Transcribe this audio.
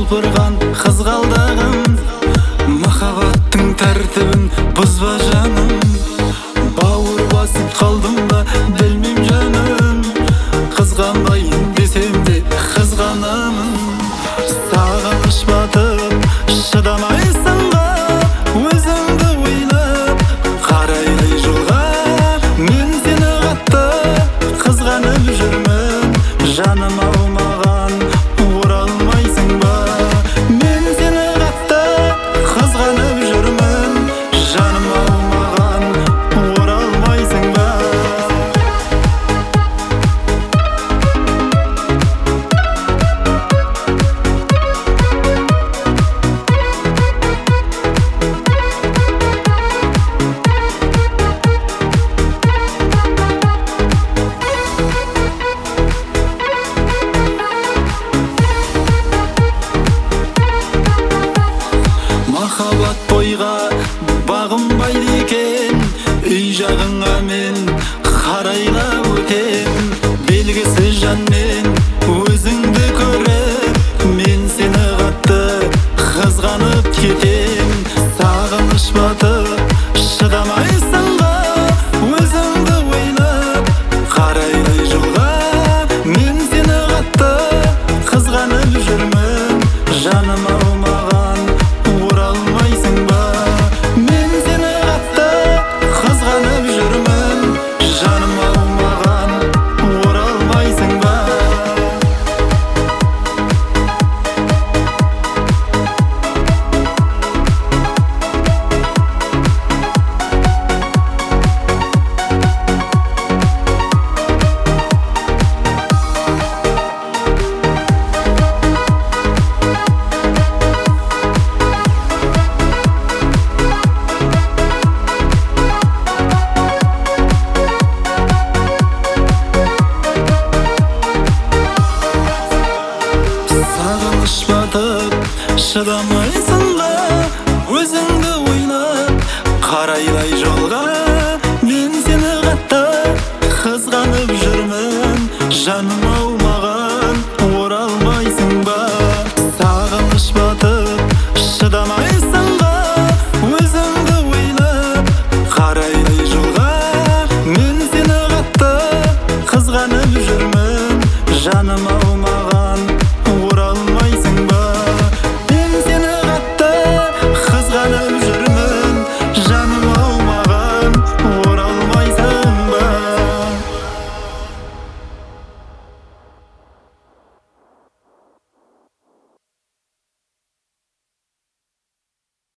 құлпырған қызғалдағым, махаббаттың тәртібін бұзба жаным. Бауыр басып қалдым ба білмейм жаным, қызғанбайын десем де қызғанамын. Сағыныш батып шыдамайсың ба, өзіңді ойлап қарайлай жолға. Мен сені қатты қызғанып жүрмін, жаным ау маған оралмайсың ба. Мен сені қатты қызғанып жүрмін, жаным ау маған оралмайсың ба. Махаббат бойға бағынбайды екен, үй жағыңа мен қарайлап өтем. Белгісіз жанмен өзіңді көріп, мен сені қатты қызғанып кетем. Сағыныш батып шыдамайсың ба, өзіңді ойлап қарайлай жолға. Мен сені қатты қызғанып жүрмін, жаным ау маған оралмайсың ба. Мен сені қатты қызғанып жүрмін, жаным ау маған оралмайсың ба. Сағыныш батып шыдамайсың ба, өзіңді ойлап қарайлай жолға. Мен сені қатты қызғанып жүрмін, жаным ау маған оралмайсың ба. Сағыныш батып шыдамайсың ба, өзіңді ойлап қарайлай жолға. Мен сені қатты қызғанып жүрмін, жаным ау